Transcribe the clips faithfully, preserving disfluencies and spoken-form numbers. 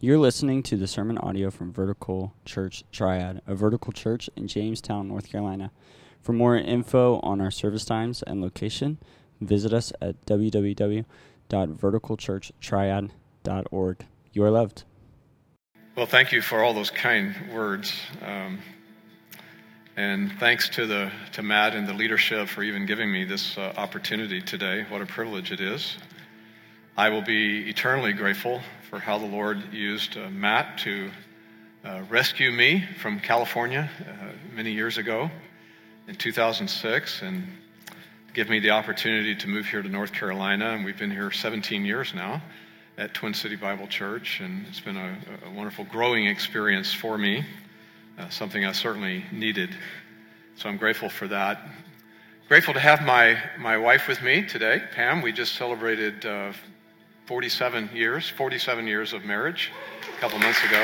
You're listening to the sermon audio from Vertical Church Triad, a vertical church in Jamestown, North Carolina. For more info on our service times and location, visit us at w w w dot vertical church triad dot org. You are loved. Well, thank you for all those kind words. Um, and thanks to the to Matt and the leadership for even giving me this uh, opportunity today. What a privilege it is. I will be eternally grateful for how the Lord used uh, Matt to uh, rescue me from California uh, many years ago in two thousand six and give me the opportunity to move here to North Carolina. And we've been here seventeen years now at Twin City Bible Church, and it's been a, a wonderful growing experience for me, uh, something I certainly needed. So I'm grateful for that. Grateful to have my, my wife with me today, Pam. We just celebrated uh, forty-seven years, forty-seven years of marriage a couple months ago.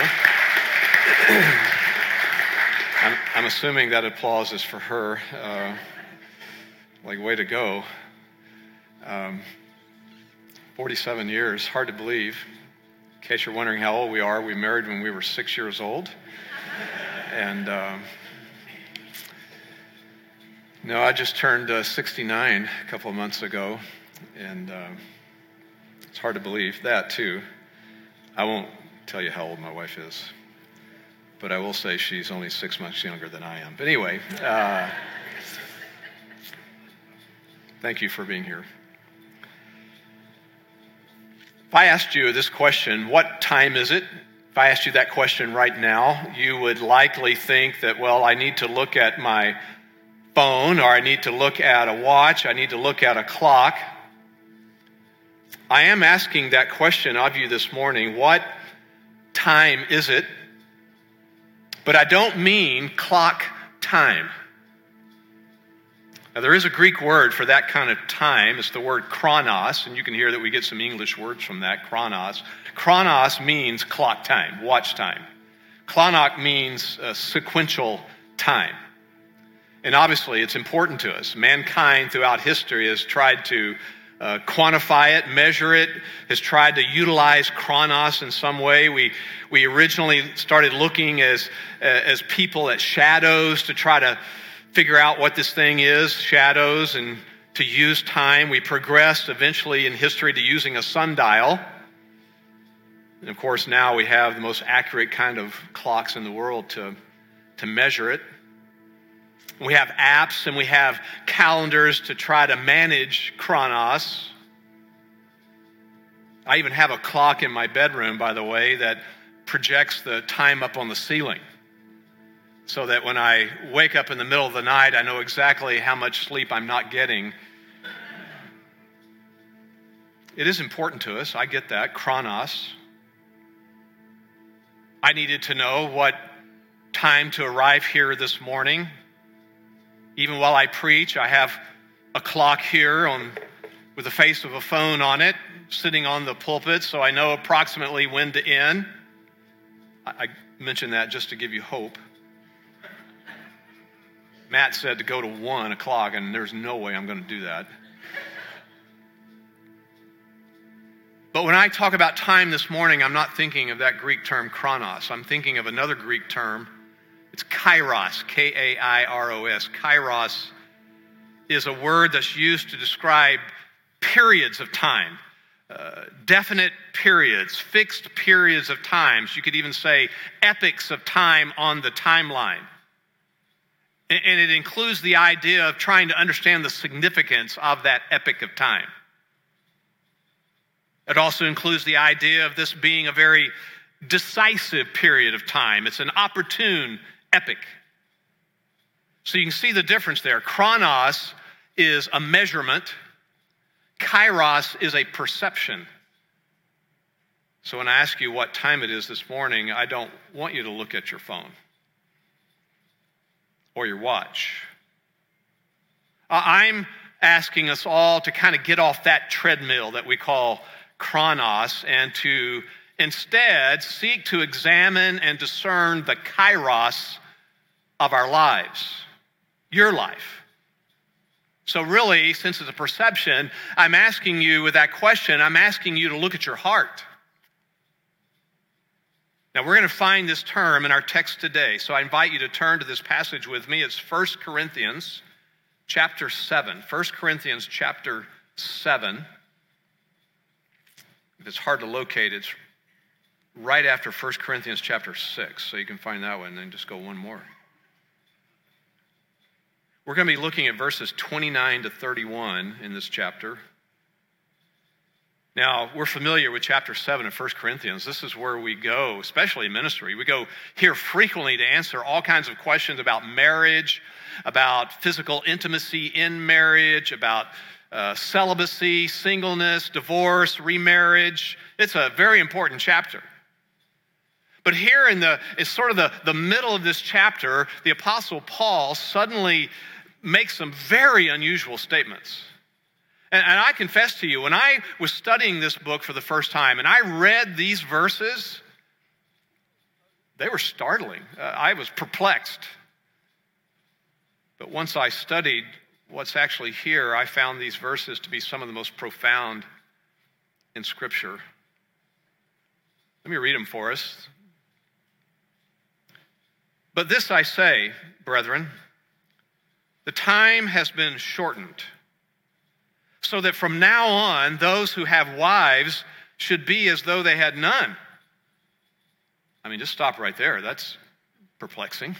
I'm, I'm assuming that applause is for her. Uh, like, way to go. Um, forty-seven years, hard to believe. In case you're wondering how old we are, we married when we were six years old. And um, no, I just turned uh, sixty-nine a couple of months ago, and uh, it's hard to believe that too. I won't tell you how old my wife is, but I will say she's only six months younger than I am. But anyway, uh, thank you for being here. If I asked you this question, what time is it? If I asked you that question right now, you would likely think that, well, I need to look at my phone, or I need to look at a watch, I need to look at a clock. I am asking that question of you this morning, what time is it? But I don't mean clock time. Now, there is a Greek word for that kind of time. It's the word chronos, and you can hear that we get some English words from that, chronos. Chronos means clock time, watch time. Klonoc means uh, sequential time. And obviously, it's important to us. Mankind throughout history has tried to uh, quantify it, measure it, has tried to utilize chronos in some way. We we originally started looking as uh, as people at shadows to try to figure out what this thing is, shadows, and to use time. We progressed eventually in history to using a sundial. And of course, now we have the most accurate kind of clocks in the world to, to measure it. We have apps and we have calendars to try to manage chronos. I even have a clock in my bedroom, by the way, that projects the time up on the ceiling, so that when I wake up in the middle of the night, I know exactly how much sleep I'm not getting. It is important to us. I get that. Chronos. I needed to know what time to arrive here this morning. Even while I preach, I have a clock here on with the face of a phone on it, sitting on the pulpit, so I know approximately when to end. I, I mention that just to give you hope. Matt said to go to one o'clock, and there's no way I'm going to do that. But when I talk about time this morning, I'm not thinking of that Greek term chronos. I'm thinking of another Greek term. It's kairos, K A I R O S. Kairos is a word that's used to describe periods of time, uh, definite periods, fixed periods of times. You could even say epochs of time on the timeline. And it includes the idea of trying to understand the significance of that epoch of time. It also includes the idea of this being a very decisive period of time. It's an opportune epoch. So you can see the difference there. Chronos is a measurement. Kairos is a perception. So when I ask you what time it is this morning, I don't want you to look at your phone or your watch. I'm asking us all to kind of get off that treadmill that we call chronos and to instead seek to examine and discern the kairos of our lives, your life. So really, since it's a perception, I'm asking you with that question, I'm asking you to look at your heart. Now, we're going to find this term in our text today, so I invite you to turn to this passage with me. It's First Corinthians chapter seven. First Corinthians chapter seven. If it's hard to locate, it's right after First Corinthians chapter six, so you can find that one and then just go one more. We're going to be looking at verses twenty-nine to thirty-one in this chapter. Now, we're familiar with chapter seven of First Corinthians. This is where we go, especially in ministry. We go here frequently to answer all kinds of questions about marriage, about physical intimacy in marriage, about uh, celibacy, singleness, divorce, remarriage. It's a very important chapter. But here in the, it's sort of the, the middle of this chapter, the Apostle Paul suddenly makes some very unusual statements. And, and I confess to you, when I was studying this book for the first time and I read these verses, they were startling. Uh, I was perplexed. But once I studied what's actually here, I found these verses to be some of the most profound in Scripture. Let me read them for us. But this I say, brethren, the time has been shortened, so that from now on, those who have wives should be as though they had none. I mean, just stop right there. That's perplexing.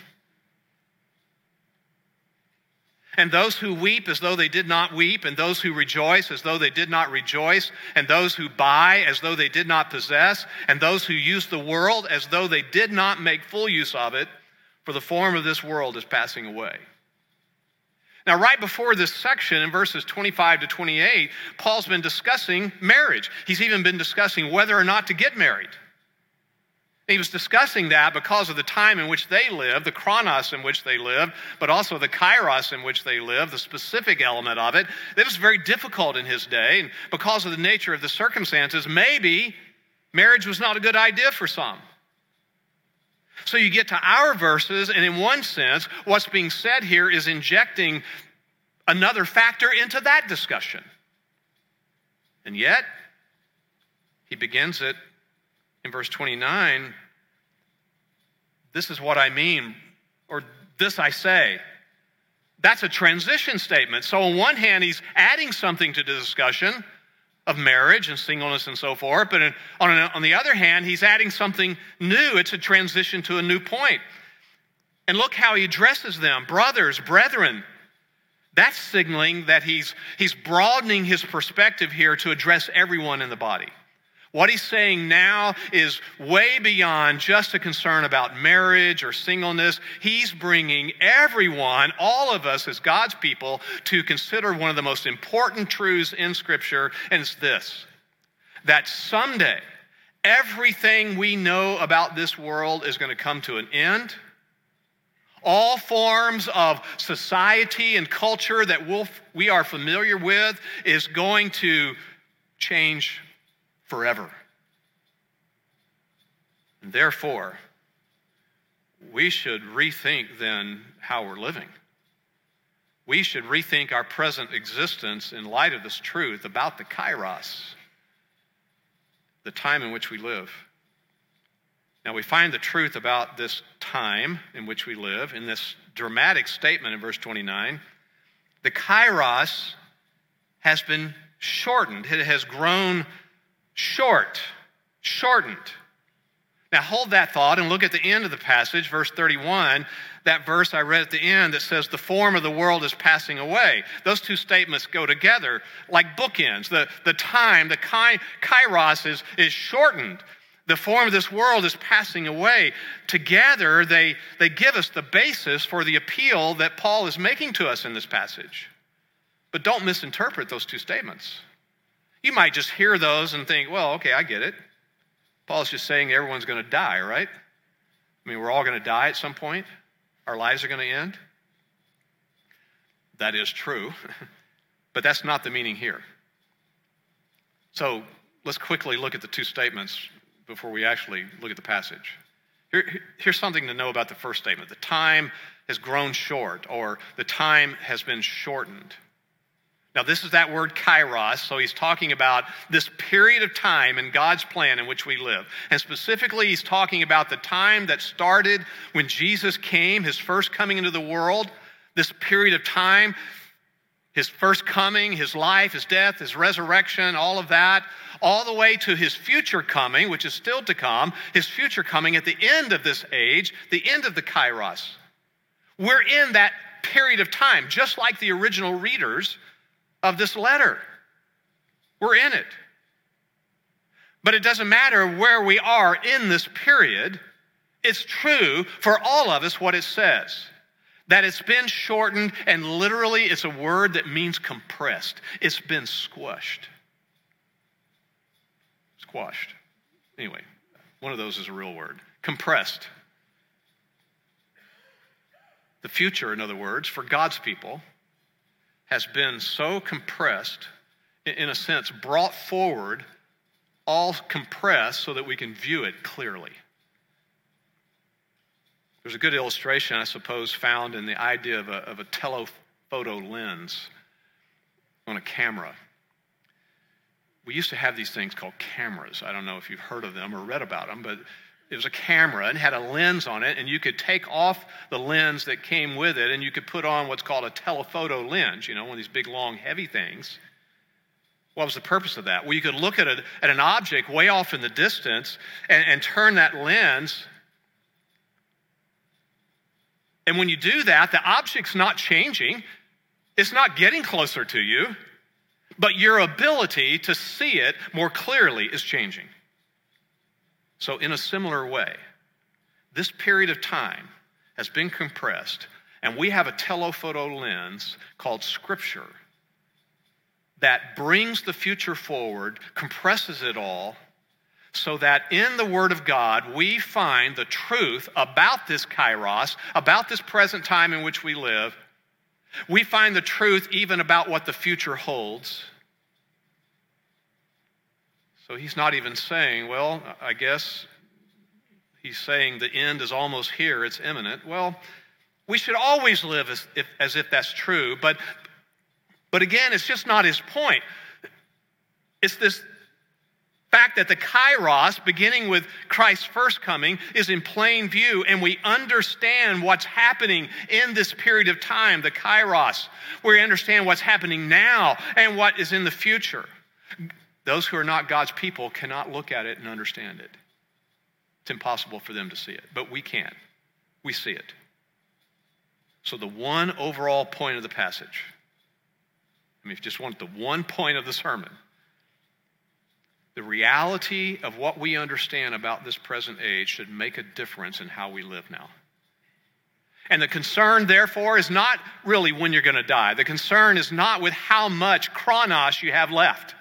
And those who weep as though they did not weep, and those who rejoice as though they did not rejoice, and those who buy as though they did not possess, and those who use the world as though they did not make full use of it, for the form of this world is passing away. Now, right before this section, in verses twenty-five to twenty-eight, Paul's been discussing marriage. He's even been discussing whether or not to get married. He was discussing that because of the time in which they lived, the chronos in which they lived, but also the kairos in which they lived, the specific element of it. It was very difficult in his day, and because of the nature of the circumstances, maybe marriage was not a good idea for some. So you get to our verses, and in one sense, what's being said here is injecting another factor into that discussion. And yet, he begins it in verse twenty-nine. This is what I mean, or this I say. That's a transition statement. So on one hand, he's adding something to the discussion of marriage and singleness and so forth, but on, on the other hand, he's adding something new. It's a transition to a new point. And look how he addresses them. Brothers, brethren. That's signaling that he's, he's broadening his perspective here to address everyone in the body. What he's saying now is way beyond just a concern about marriage or singleness. He's bringing everyone, all of us as God's people, to consider one of the most important truths in Scripture, and it's this: that someday everything we know about this world is going to come to an end. All forms of society and culture that we'll, we are familiar with is going to change forever. And therefore, we should rethink then how we're living. We should rethink our present existence in light of this truth about the kairos, the time in which we live. Now, we find the truth about this time in which we live in this dramatic statement in verse twenty-nine. The kairos has been shortened. It has grown short, shortened. Now hold that thought and look at the end of the passage, verse thirty-one, that verse I read at the end that says the form of the world is passing away. Those two statements go together like bookends. The, the time, the kai, kairos is, is shortened. The form of this world is passing away. Together, they, they give us the basis for the appeal that Paul is making to us in this passage. But don't misinterpret those two statements. You might just hear those and think, well, okay, I get it. Paul's just saying everyone's going to die, right? I mean, we're all going to die at some point. Our lives are going to end. That is true, but that's not the meaning here. So let's quickly look at the two statements before we actually look at the passage. Here, here's something to know about the first statement. The time has grown short, or the time has been shortened. Now, this is that word kairos, so he's talking about this period of time in God's plan in which we live. And specifically, he's talking about the time that started when Jesus came, his first coming into the world, this period of time, his first coming, his life, his death, his resurrection, all of that, all the way to his future coming, which is still to come, his future coming at the end of this age, the end of the kairos. We're in that period of time, just like the original readers of this letter. We're in it. But it doesn't matter where we are in this period. It's true for all of us what it says, that it's been shortened, and literally it's a word that means compressed. It's been squashed. Squashed. Anyway, one of those is a real word. Compressed. The future, in other words, for God's people has been so compressed, in a sense, brought forward, all compressed so that we can view it clearly. There's a good illustration, I suppose, found in the idea of a, of a telephoto lens on a camera. We used to have these things called cameras. I don't know if you've heard of them or read about them, but it was a camera and had a lens on it, and you could take off the lens that came with it, and you could put on what's called a telephoto lens, you know, one of these big, long, heavy things. What was the purpose of that? Well, you could look at, a, at an object way off in the distance and, and turn that lens, and when you do that, the object's not changing. It's not getting closer to you, but your ability to see it more clearly is changing. So in a similar way, this period of time has been compressed, and we have a telephoto lens called Scripture that brings the future forward, compresses it all, so that in the Word of God we find the truth about this kairos, about this present time in which we live. We find the truth even about what the future holds. So he's not even saying, well, I guess he's saying the end is almost here, it's imminent. Well, we should always live as if, as if that's true, but, but again, it's just not his point. It's this fact that the kairos, beginning with Christ's first coming, is in plain view, and we understand what's happening in this period of time, the kairos. We understand what's happening now and what is in the future. Those who are not God's people cannot look at it and understand it. It's impossible for them to see it, but we can. We see it. So the one overall point of the passage, I mean, if you just want the one point of the sermon, the reality of what we understand about this present age should make a difference in how we live now. And the concern, therefore, is not really when you're going to die. The concern is not with how much chronos you have left.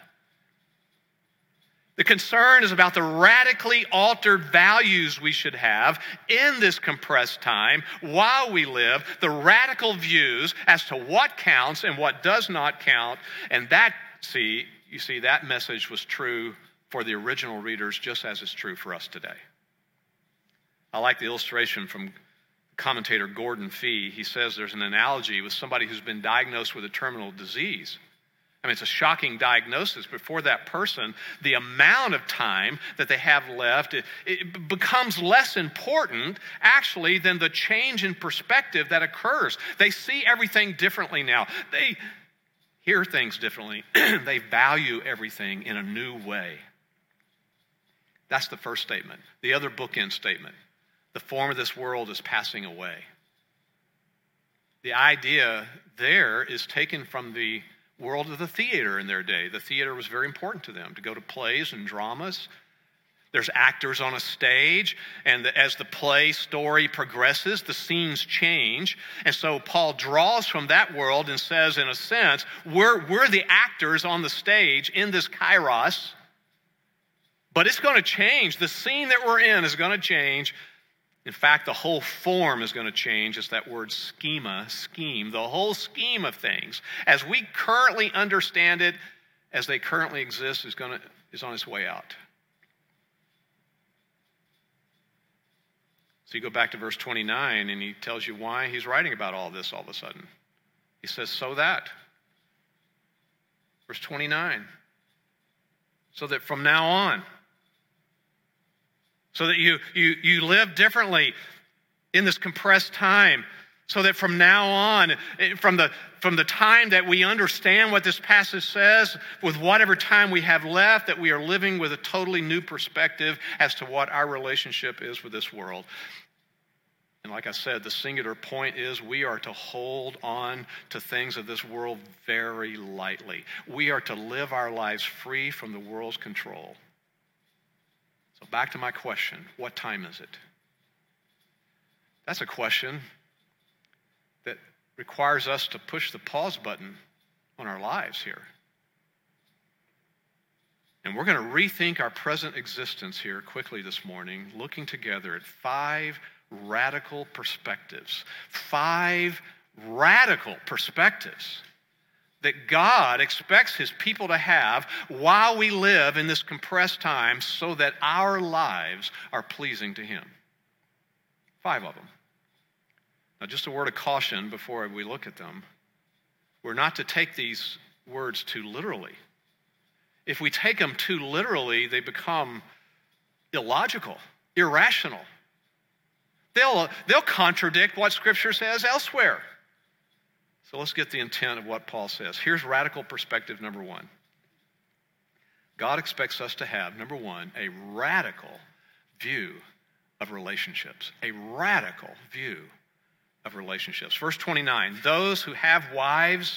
The concern is about the radically altered values we should have in this compressed time while we live, the radical views as to what counts and what does not count. And that, see, you see, that message was true for the original readers just as it's true for us today. I like the illustration from commentator Gordon Fee. He says there's an analogy with somebody who's been diagnosed with a terminal disease. I mean, it's a shocking diagnosis, but for that person, the amount of time that they have left, it, it becomes less important, actually, than the change in perspective that occurs. They see everything differently now. They hear things differently. They value everything in a new way. That's the first statement. The other bookend statement, the form of this world is passing away. The idea there is taken from the world of the theater in their day. The theater was very important to them, to go to plays and dramas. There's actors on a stage, and as the play story progresses, the scenes change. And so Paul draws from that world and says, in a sense, we're, we're the actors on the stage in this kairos, but it's going to change. The scene that we're in is going to change. In fact, the whole form is going to change. It's that word schema, scheme, the whole scheme of things, as we currently understand it, as they currently exist, is going to is on its way out. So you go back to verse twenty-nine, and he tells you why he's writing about all this all of a sudden. He says, so that. Verse twenty-nine. So that from now on, so that you, you, you live differently in this compressed time, so that from now on, from the, from the time that we understand what this passage says, with whatever time we have left, that we are living with a totally new perspective as to what our relationship is with this world. And like I said, the singular point is we are to hold on to things of this world very lightly. We are to live our lives free from the world's control. So back to my question, what time is it? That's a question that requires us to push the pause button on our lives here. And we're going to rethink our present existence here quickly this morning, looking together at five radical perspectives. Five radical perspectives that God expects his people to have while we live in this compressed time so that our lives are pleasing to him. Five of them. Now, just a word of caution before we look at them. We're not to take these words too literally. If we take them too literally, they become illogical, irrational. They'll, they'll contradict what Scripture says elsewhere. So let's get the intent of what Paul says. Here's radical perspective number one. God expects us to have, number one, a radical view of relationships. A radical view of relationships. Verse twenty-nine, those who have wives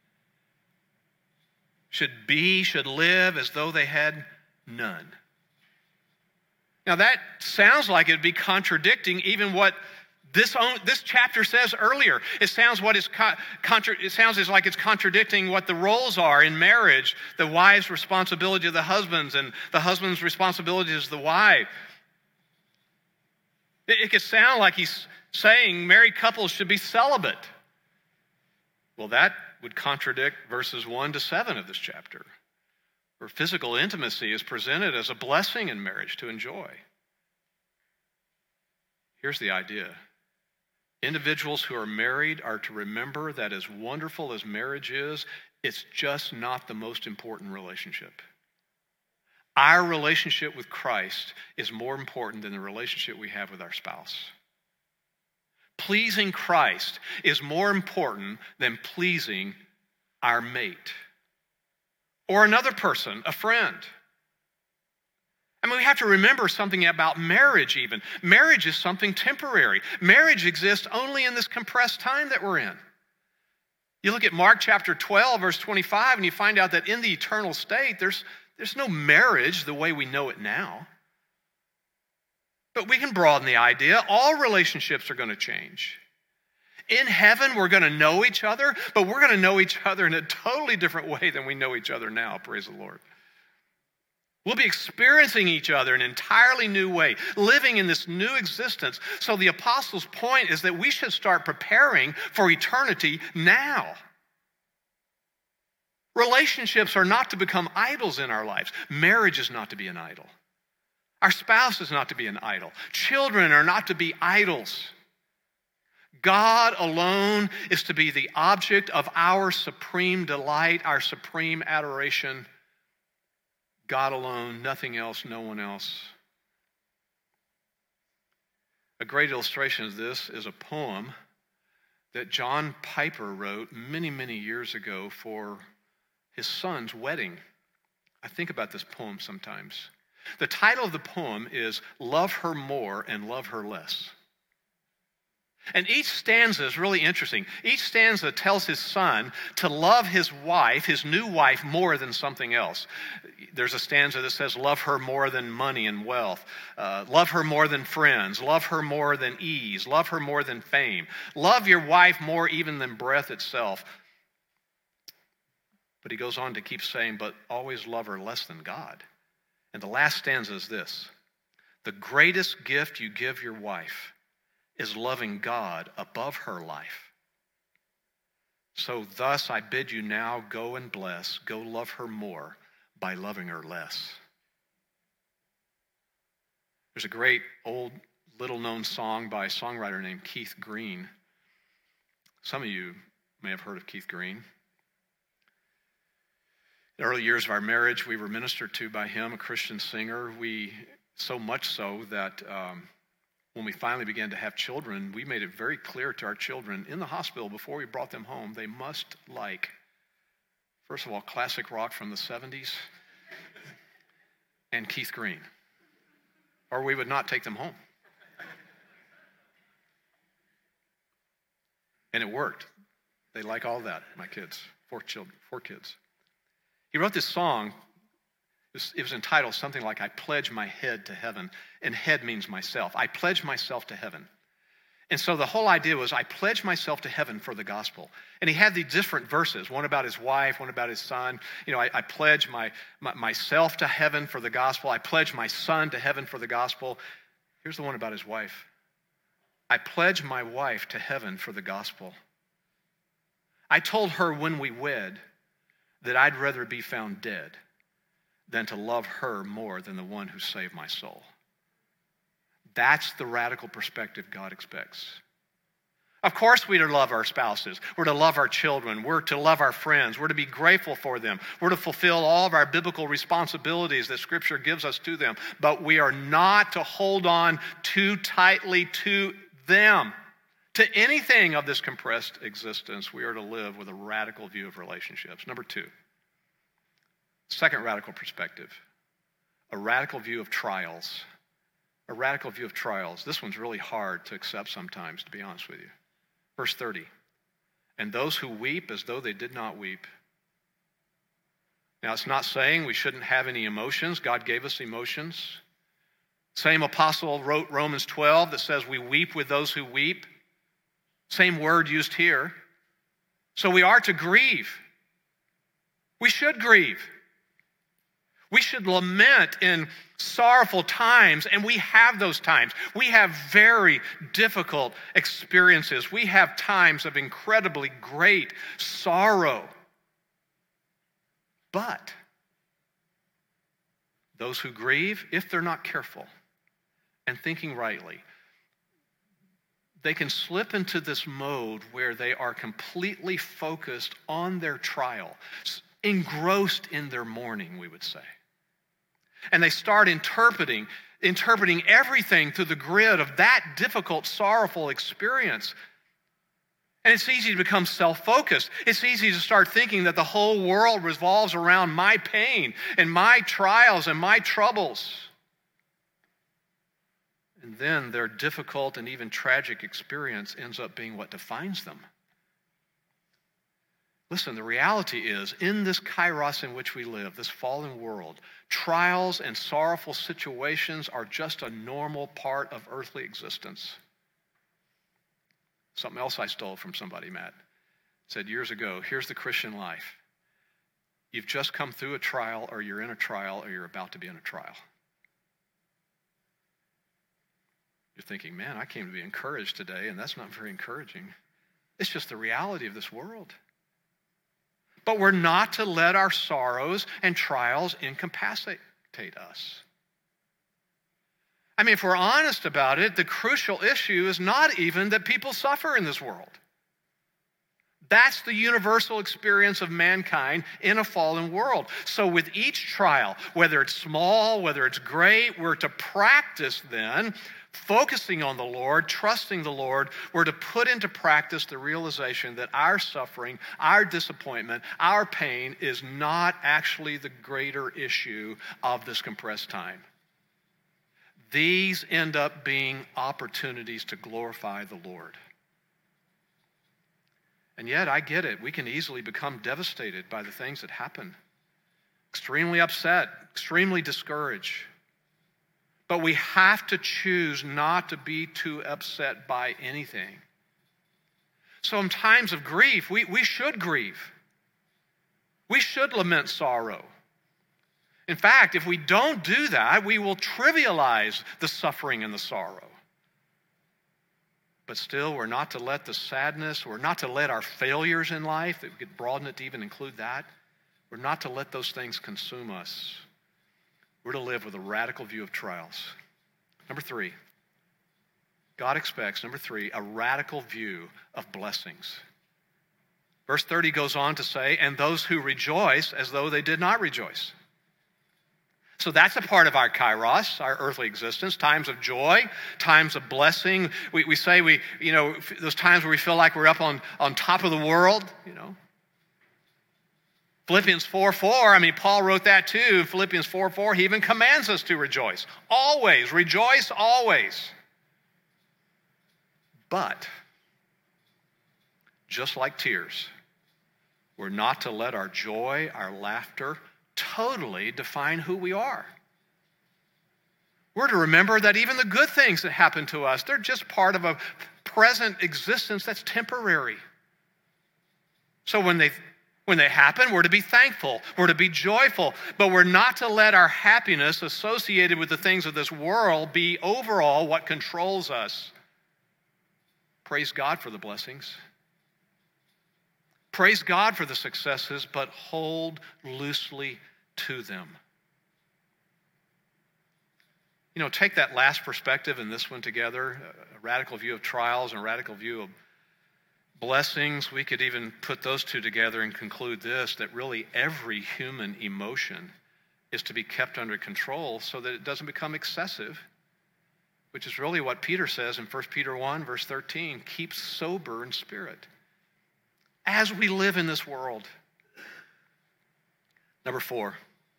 should be, should live as though they had none. Now that sounds like it would be contradicting even what this, own, this chapter says earlier. It sounds what is contra, it sounds as like it's contradicting what the roles are in marriage, the wife's responsibility to the husbands and the husband's responsibility to the wife. It, it could sound like he's saying married couples should be celibate. Well, that would contradict verses one to seven of this chapter, where physical intimacy is presented as a blessing in marriage to enjoy. Here's the idea. Individuals who are married are to remember that as wonderful as marriage is, it's just not the most important relationship. Our relationship with Christ is more important than the relationship we have with our spouse. Pleasing Christ is more important than pleasing our mate or another person, a friend. I mean, we have to remember something about marriage even. Marriage is something temporary. Marriage exists only in this compressed time that we're in. You look at Mark chapter twelve, verse twenty-five, and you find out that in the eternal state, there's, there's no marriage the way we know it now. But we can broaden the idea. All relationships are going to change. In heaven, we're going to know each other, but we're going to know each other in a totally different way than we know each other now, praise the Lord. We'll be experiencing each other in an entirely new way, living in this new existence. So the apostles' point is that we should start preparing for eternity now. Relationships are not to become idols in our lives. Marriage is not to be an idol. Our spouse is not to be an idol. Children are not to be idols. God alone is to be the object of our supreme delight, our supreme adoration. God alone, nothing else, no one else. A great illustration of this is a poem that John Piper wrote many, many years ago for his son's wedding. I think about this poem sometimes. The title of the poem is Love Her More and Love Her Less. And each stanza is really interesting. Each stanza tells his son to love his wife, his new wife, more than something else. There's a stanza that says, love her more than money and wealth. Uh, love her more than friends. Love her more than ease. Love her more than fame. Love your wife more even than breath itself. But he goes on to keep saying, but always love her less than God. And the last stanza is this. The greatest gift you give your wife is loving God above her life. So thus I bid you now go and bless, go love her more by loving her less. There's a great old little-known song by a songwriter named Keith Green. Some of you may have heard of Keith Green. the early years of our marriage, we were ministered to by him, a Christian singer. We, so much so that um, when we finally began to have children, we made it very clear to our children in the hospital before we brought them home, they must like, first of all, classic rock from the seventies and Keith Green, or we would not take them home. And it worked. They like all that, my kids, four children, four kids. He wrote this song. It was entitled something like, I pledge my head to heaven. And head means myself. I pledge myself to heaven. And so the whole idea was, I pledge myself to heaven for the gospel. And he had these different verses, one about his wife, one about his son. You know, I, I pledge my, my myself to heaven for the gospel. I pledge my son to heaven for the gospel. Here's the one about his wife. I pledge my wife to heaven for the gospel. I told her when we wed that I'd rather be found dead than to love her more than the one who saved my soul. That's the radical perspective God expects. Of course we're to love our spouses. We're to love our children. We're to love our friends. We're to be grateful for them. We're to fulfill all of our biblical responsibilities that Scripture gives us to them. But we are not to hold on too tightly to them, to anything of this compressed existence. We are to live with a radical view of relationships. Number two, second radical perspective, a radical view of trials. A radical view of trials. This one's really hard to accept sometimes, to be honest with you. Verse thirty, and those who weep as though they did not weep. Now, it's not saying we shouldn't have any emotions. God gave us emotions. Same apostle wrote Romans twelve that says we weep with those who weep. Same word used here. So we are to grieve. We should grieve. We should lament in sorrowful times, and we have those times. We have very difficult experiences. We have times of incredibly great sorrow. But those who grieve, if they're not careful and thinking rightly, they can slip into this mode where they are completely focused on their trial, engrossed in their mourning, we would say. And they start interpreting, interpreting everything through the grid of that difficult, sorrowful experience. And it's easy to become self-focused. It's easy to start thinking that the whole world revolves around my pain and my trials and my troubles. And then their difficult and even tragic experience ends up being what defines them. Listen, the reality is, in this kairos in which we live, this fallen world, trials and sorrowful situations are just a normal part of earthly existence. Something else I stole from somebody, Matt, said years ago, here's the Christian life. You've just come through a trial, or you're in a trial, or you're about to be in a trial. You're thinking, man, I came to be encouraged today, and that's not very encouraging. It's just the reality of this world. But we're not to let our sorrows and trials incapacitate us. I mean, if we're honest about it, the crucial issue is not even that people suffer in this world. That's the universal experience of mankind in a fallen world. So with each trial, whether it's small, whether it's great, we're to practice then focusing on the Lord, trusting the Lord. We're to put into practice the realization that our suffering, our disappointment, our pain is not actually the greater issue of this compressed time. These end up being opportunities to glorify the Lord. And yet, I get it. We can easily become devastated by the things that happen. Extremely upset, extremely discouraged. But we have to choose not to be too upset by anything. So in times of grief, we, we should grieve. We should lament sorrow. In fact, if we don't do that, we will trivialize the suffering and the sorrow. But still, we're not to let the sadness, we're not to let our failures in life, that we could broaden it to even include that, we're not to let those things consume us. We're to live with a radical view of trials. Number three, God expects, number three, a radical view of blessings. Verse thirty goes on to say, and those who rejoice as though they did not rejoice. So that's a part of our kairos, our earthly existence, times of joy, times of blessing. We, we say we, you know, those times where we feel like we're up on, on top of the world, you know. Philippians four four, I mean, Paul wrote that too. Philippians four four, he even commands us to rejoice. Always, rejoice always. But, just like tears, we're not to let our joy, our laughter, totally define who we are. We're to remember that even the good things that happen to us, they're just part of a present existence that's temporary. So when they when they happen, we're to be thankful, we're to be joyful, but we're not to let our happiness associated with the things of this world be overall what controls us. Praise God for the blessings. Praise God for the successes, but hold loosely to them. You know, take that last perspective and this one together, a radical view of trials and a radical view of blessings. We could even put those two together and conclude this, that really every human emotion is to be kept under control so that it doesn't become excessive, which is really what Peter says in First Peter one, verse thirteen, keep sober in spirit as we live in this world. Number four,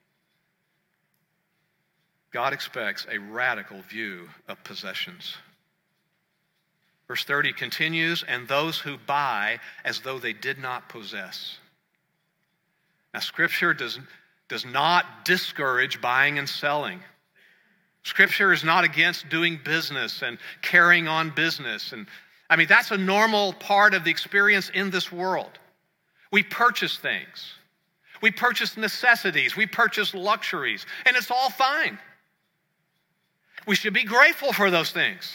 God expects a radical view of possessions. Verse thirty continues, and those who buy as though they did not possess. Now, Scripture does, does not discourage buying and selling. Scripture is not against doing business and carrying on business. And I mean, that's a normal part of the experience in this world. We purchase things. We purchase necessities. We purchase luxuries. And it's all fine. We should be grateful for those things.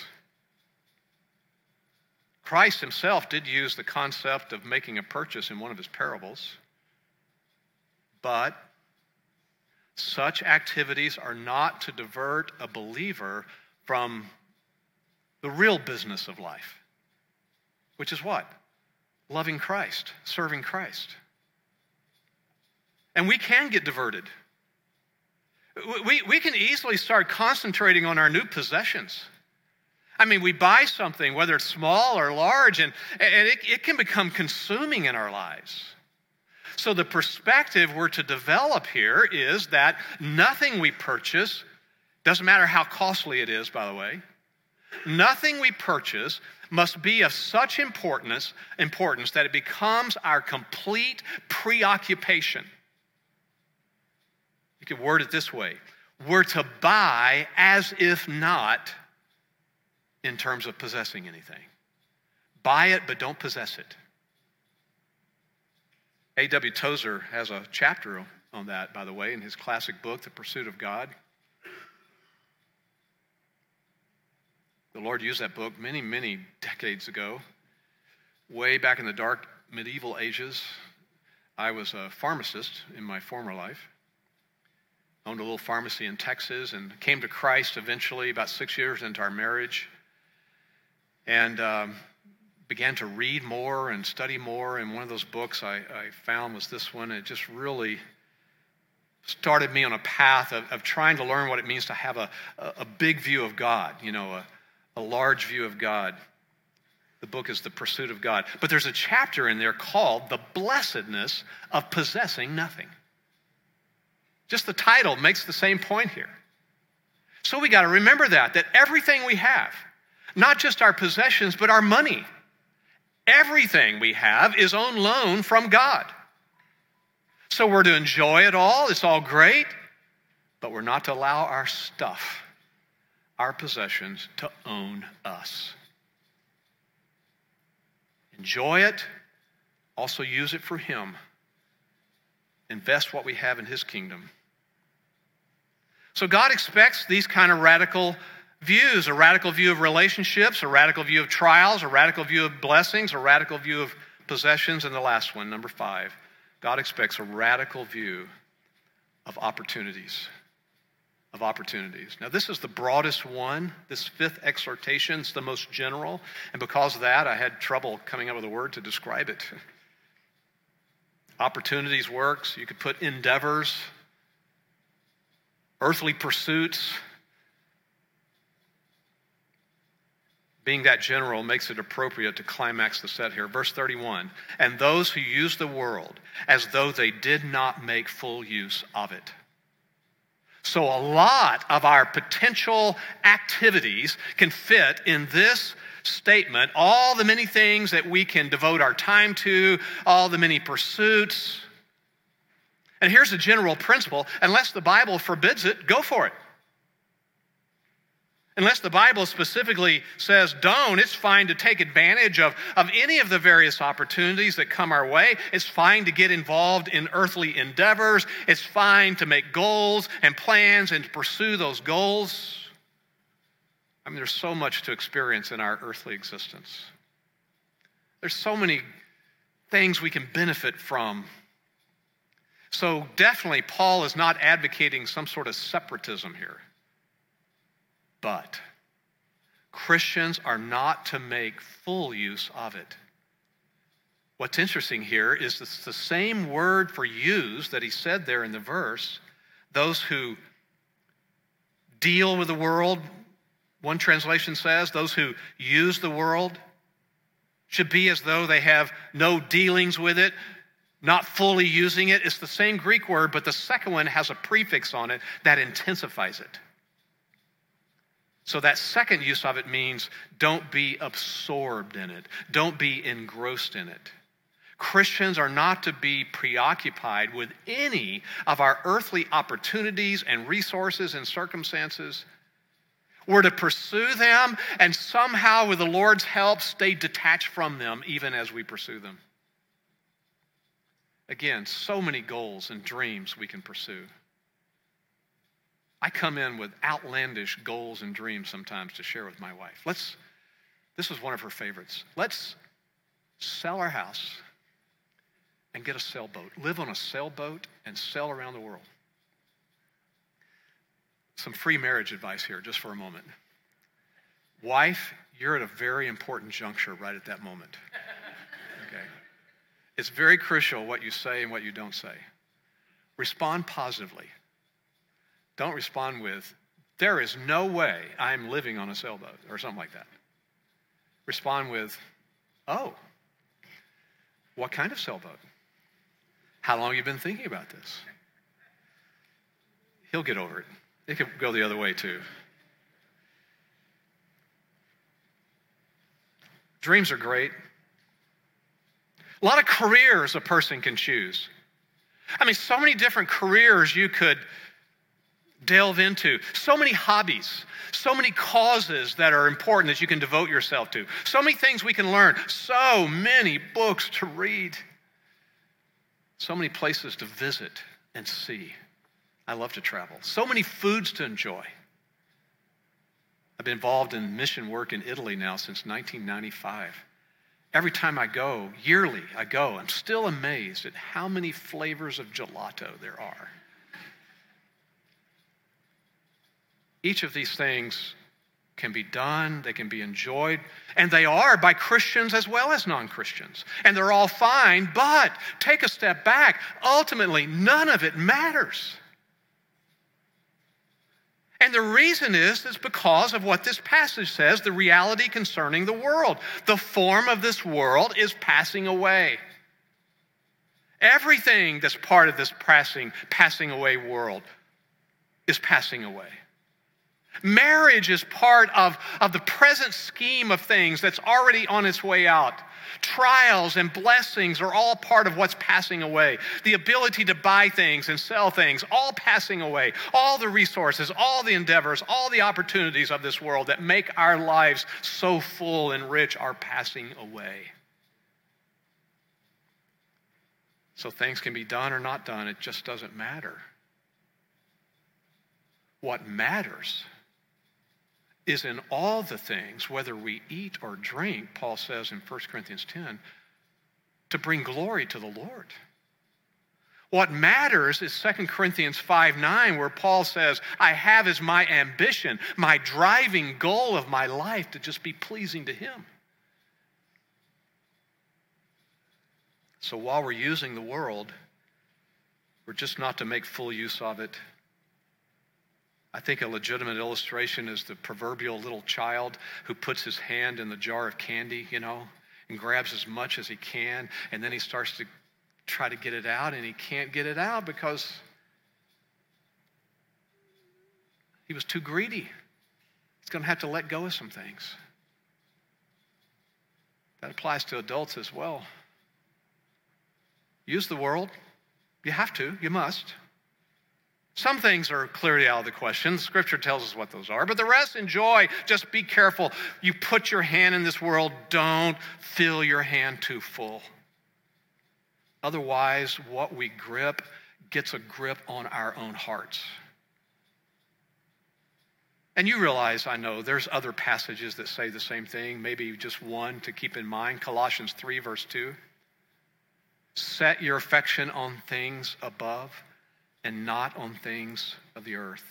Christ himself did use the concept of making a purchase in one of his parables. But such activities are not to divert a believer from the real business of life, which is what? Loving Christ, serving Christ. And we can get diverted. We, we can easily start concentrating on our new possessions. I mean, we buy something, whether it's small or large, and, and it, it can become consuming in our lives. So the perspective we're to develop here is that nothing we purchase, doesn't matter how costly it is, by the way, nothing we purchase must be of such importance, importance that it becomes our complete preoccupation. You could word it this way. We're to buy as if not in terms of possessing anything. Buy it, but don't possess it. A W Tozer has a chapter on that, by the way, in his classic book, The Pursuit of God. The Lord used that book many, many decades ago, way back in the dark medieval ages. I was a pharmacist in my former life. Owned a little pharmacy in Texas and came to Christ eventually about six years into our marriage. And um, began to read more and study more. And one of those books I, I found was this one. It just really started me on a path of, of trying to learn what it means to have a, a, a big view of God, you know, a, a large view of God. The book is The Pursuit of God. But there's a chapter in there called The Blessedness of Possessing Nothing. Just the title makes the same point here. So we got to remember that, that everything we have, not just our possessions, but our money, everything we have is on loan from God. So we're to enjoy it all. It's all great. But we're not to allow our stuff, our possessions, to own us. Enjoy it. Also use it for Him. Invest what we have in His kingdom. So God expects these kind of radical views, a radical view of relationships, a radical view of trials, a radical view of blessings, a radical view of possessions, and the last one, number five, God expects a radical view of opportunities. Of opportunities. Now, this is the broadest one. This fifth exhortation is the most general, and because of that, I had trouble coming up with a word to describe it. opportunities works. You could put endeavors, earthly pursuits. Being that general makes it appropriate to climax the set here. Verse thirty-one, and those who use the world as though they did not make full use of it. So a lot of our potential activities can fit in this statement, all the many things that we can devote our time to, all the many pursuits. And here's a general principle: unless the Bible forbids it, go for it. Unless the Bible specifically says don't, it's fine to take advantage of, of any of the various opportunities that come our way. It's fine to get involved in earthly endeavors. It's fine to make goals and plans and to pursue those goals. I mean, there's so much to experience in our earthly existence. There's so many things we can benefit from. So definitely, Paul is not advocating some sort of separatism here. But Christians are not to make full use of it. What's interesting here is it's the same word for use that he said there in the verse. Those who deal with the world, one translation says, those who use the world should be as though they have no dealings with it, not fully using it. It's the same Greek word, but the second one has a prefix on it that intensifies it. So that second use of it means don't be absorbed in it. Don't be engrossed in it. Christians are not to be preoccupied with any of our earthly opportunities and resources and circumstances. We're to pursue them and somehow, with the Lord's help, stay detached from them even as we pursue them. Again, so many goals and dreams we can pursue. I come in with outlandish goals and dreams sometimes to share with my wife. Let's, this is one of her favorites. Let's sell our house and get a sailboat. Live on a sailboat and sail around the world. Some free marriage advice here, just for a moment. Wife, you're at a very important juncture right at that moment. Okay? It's very crucial what you say and what you don't say. Respond positively. Don't respond with, there is no way I'm living on a sailboat, or something like that. Respond with, oh, what kind of sailboat? How long have you been thinking about this? He'll get over it. It could go the other way too. Dreams are great. A lot of careers a person can choose. I mean, so many different careers you could delve into. So many hobbies, so many causes that are important that you can devote yourself to. So many things we can learn. So many books to read. So many places to visit and see. I love to travel. So many foods to enjoy. I've been involved in mission work in Italy now since nineteen ninety-five. Every time I go, yearly I go, I'm still amazed at how many flavors of gelato there are. Each of these things can be done, they can be enjoyed, and they are by Christians as well as non-Christians. And they're all fine, but take a step back. Ultimately, none of it matters. And the reason is, is because of what this passage says, the reality concerning the world. The form of this world is passing away. Everything that's part of this passing, passing away world is passing away. Marriage is part of, of the present scheme of things that's already on its way out. Trials and blessings are all part of what's passing away. The ability to buy things and sell things, all passing away. All the resources, all the endeavors, all the opportunities of this world that make our lives so full and rich are passing away. So things can be done or not done. It just doesn't matter. What matters is in all the things, whether we eat or drink, Paul says in First Corinthians ten, to bring glory to the Lord. What matters is Second Corinthians five nine, where Paul says, I have as my ambition, my driving goal of my life to just be pleasing to Him. So while we're using the world, we're just not to make full use of it. I think a legitimate illustration is the proverbial little child who puts his hand in the jar of candy, you know, and grabs as much as he can, and then he starts to try to get it out, and he can't get it out because he was too greedy. He's going to have to let go of some things. That applies to adults as well. Use the world. You have to. You must. Some things are clearly out of the question. Scripture tells us what those are. But the rest, enjoy. Just be careful. You put your hand in this world, don't fill your hand too full. Otherwise, what we grip gets a grip on our own hearts. And you realize, I know, there's other passages that say the same thing, maybe just one to keep in mind. Colossians three, verse two. Set your affection on things above and not on things of the earth.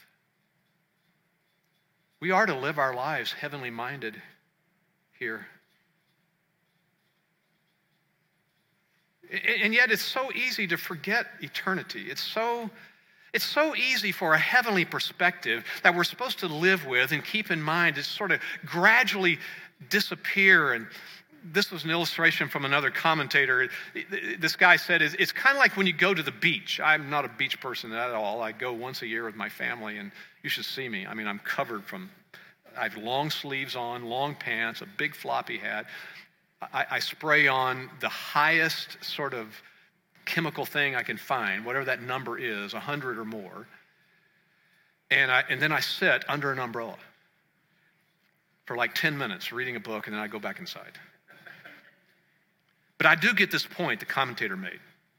We are to live our lives heavenly minded here. And yet it's so easy to forget eternity. It's so, it's so easy for a heavenly perspective that we're supposed to live with and keep in mind to sort of gradually disappear. And this was an illustration from another commentator. This guy said, it's kind of like when you go to the beach. I'm not a beach person at all. I go once a year with my family, and you should see me. I mean, I'm covered from, I have long sleeves on, long pants, a big floppy hat. I, I spray on the highest sort of chemical thing I can find, whatever that number is, a hundred or more. And, I, and then I sit under an umbrella for like ten minutes reading a book, and then I go back inside. But I do get this point the commentator made.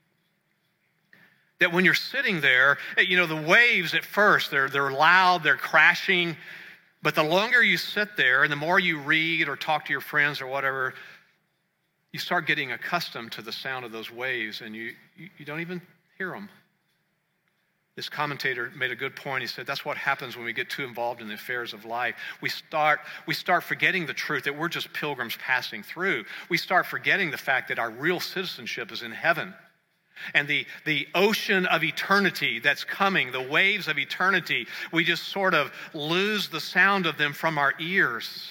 That when you're sitting there, you know, the waves at first, they're, they're loud, they're crashing. But the longer you sit there and the more you read or talk to your friends or whatever, you start getting accustomed to the sound of those waves, and you, you, you don't even hear them. This commentator made a good point. He said that's what happens when we get too involved in the affairs of life. We start, we start forgetting the truth that we're just pilgrims passing through. We start forgetting the fact that our real citizenship is in heaven. And the, the ocean of eternity that's coming, the waves of eternity, we just sort of lose the sound of them from our ears.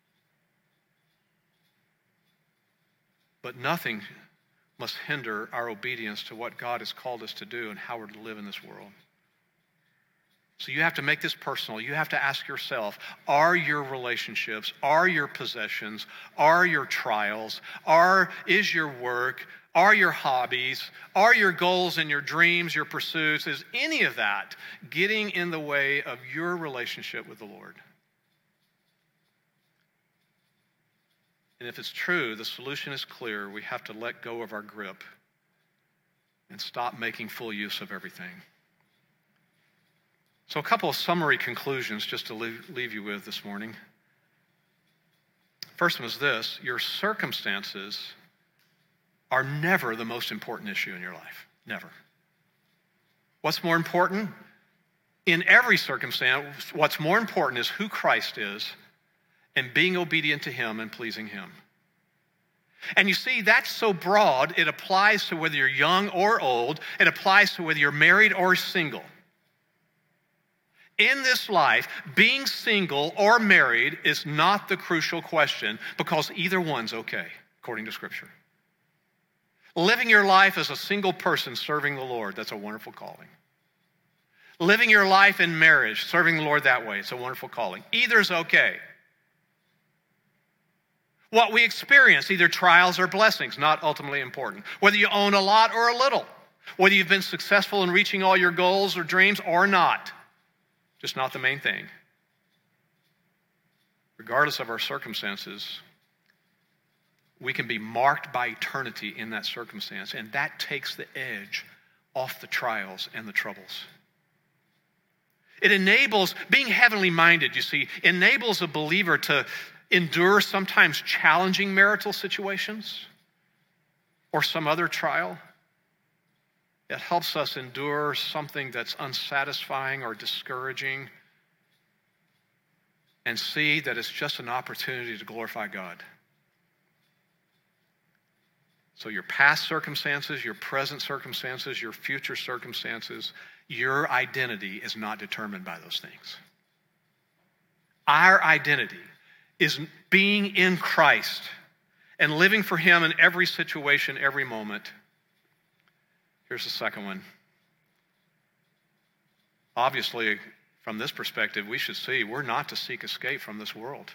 But nothing must hinder our obedience to what God has called us to do and how we're to live in this world. So you have to make this personal. You have to ask yourself, are your relationships, are your possessions, are your trials, are, is your work, are your hobbies, are your goals and your dreams, your pursuits, is any of that getting in the way of your relationship with the Lord? And if it's true, the solution is clear. We have to let go of our grip and stop making full use of everything. So a couple of summary conclusions just to leave, leave you with this morning. First one is this: your circumstances are never the most important issue in your life. Never. What's more important? In every circumstance, what's more important is who Christ is and being obedient to him and pleasing him. And you see, that's so broad, it applies to whether you're young or old. It applies to whether you're married or single. In this life, being single or married is not the crucial question, because either one's okay, according to Scripture. Living your life as a single person serving the Lord, that's a wonderful calling. Living your life in marriage, serving the Lord that way, it's a wonderful calling. Either's okay. What we experience, either trials or blessings, not ultimately important. Whether you own a lot or a little. Whether you've been successful in reaching all your goals or dreams or not. Just not the main thing. Regardless of our circumstances, we can be marked by eternity in that circumstance, and that takes the edge off the trials and the troubles. It enables, being heavenly minded, you see, enables a believer to endure sometimes challenging marital situations or some other trial. It helps us endure something that's unsatisfying or discouraging and see that it's just an opportunity to glorify God. So your past circumstances, your present circumstances, your future circumstances, your identity is not determined by those things. Our identity is being in Christ and living for him in every situation, every moment. Here's the second one. Obviously, from this perspective, we should see we're not to seek escape from this world.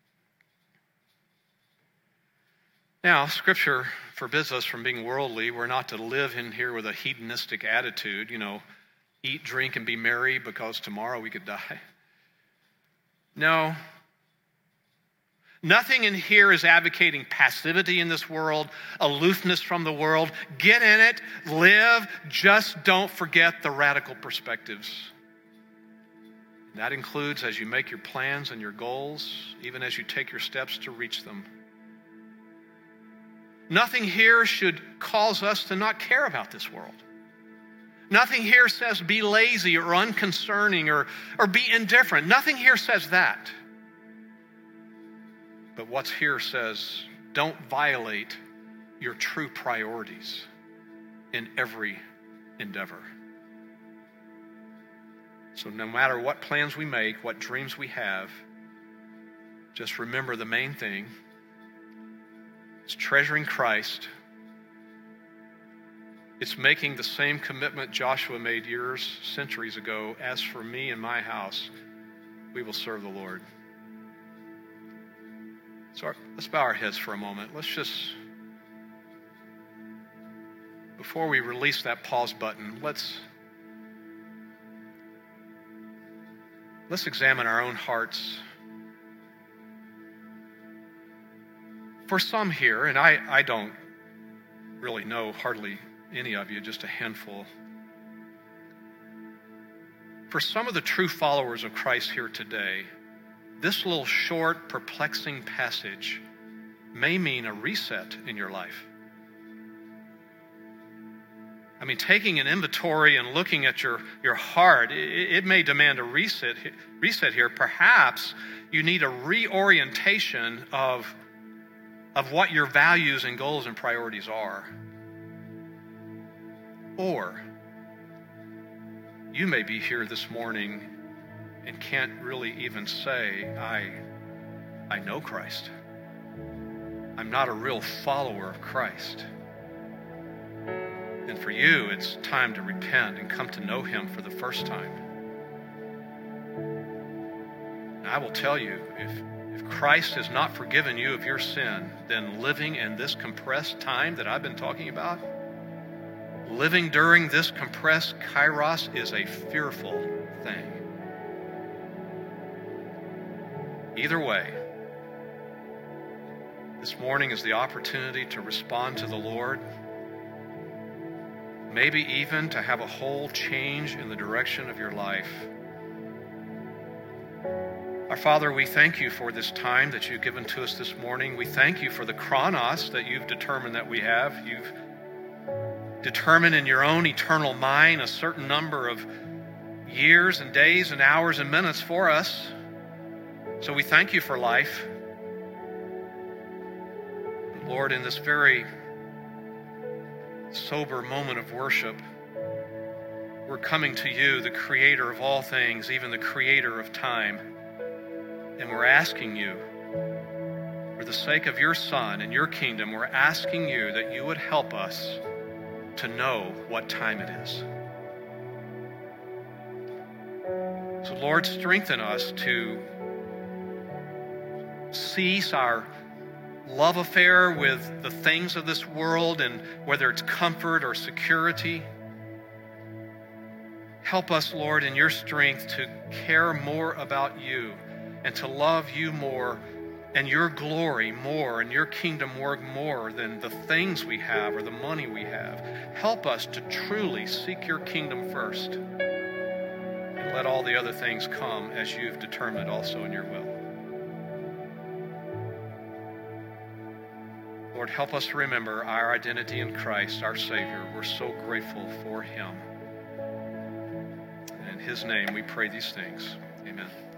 Now, Scripture forbids us from being worldly. We're not to live in here with a hedonistic attitude, you know, eat, drink, and be merry because tomorrow we could die. No. Nothing in here is advocating passivity in this world, aloofness from the world. Get in it, live, just don't forget the radical perspectives. That includes as you make your plans and your goals, even as you take your steps to reach them. Nothing here should cause us to not care about this world. Nothing here says be lazy or unconcerning or, or be indifferent. Nothing here says that. But what's here says don't violate your true priorities in every endeavor. So no matter what plans we make, what dreams we have, just remember the main thing. It's treasuring Christ. It's making the same commitment Joshua made years, centuries ago. As for me and my house, we will serve the Lord. So let's bow our heads for a moment. Let's just, before we release that pause button, let's, let's examine our own hearts. For some here, and I, I don't really know hardly any of you, just a handful. For some of the true followers of Christ here today, this little short, perplexing passage may mean a reset in your life. I mean, taking an inventory and looking at your, your heart, it, it may demand a reset, reset here. Perhaps you need a reorientation of of what your values and goals and priorities are. Or you may be here this morning and can't really even say, I, I know Christ. I'm not a real follower of Christ. And for you, it's time to repent and come to know him for the first time. And I will tell you, if If Christ has not forgiven you of your sin, then living in this compressed time that I've been talking about, living during this compressed kairos is a fearful thing. Either way, this morning is the opportunity to respond to the Lord, maybe even to have a whole change in the direction of your life. Our Father, we thank you for this time that you've given to us this morning. We thank you for the chronos that you've determined that we have. You've determined in your own eternal mind a certain number of years and days and hours and minutes for us. So we thank you for life. But Lord, in this very sober moment of worship, we're coming to you, the creator of all things, even the creator of time. And we're asking you, for the sake of your Son and your kingdom, we're asking you that you would help us to know what time it is. So, Lord, strengthen us to cease our love affair with the things of this world, and whether it's comfort or security. Help us, Lord, in your strength to care more about you and to love you more and your glory more and your kingdom work more than the things we have or the money we have. Help us to truly seek your kingdom first and let all the other things come as you've determined also in your will. Lord, help us to remember our identity in Christ, our Savior. We're so grateful for him. And in his name we pray these things. Amen.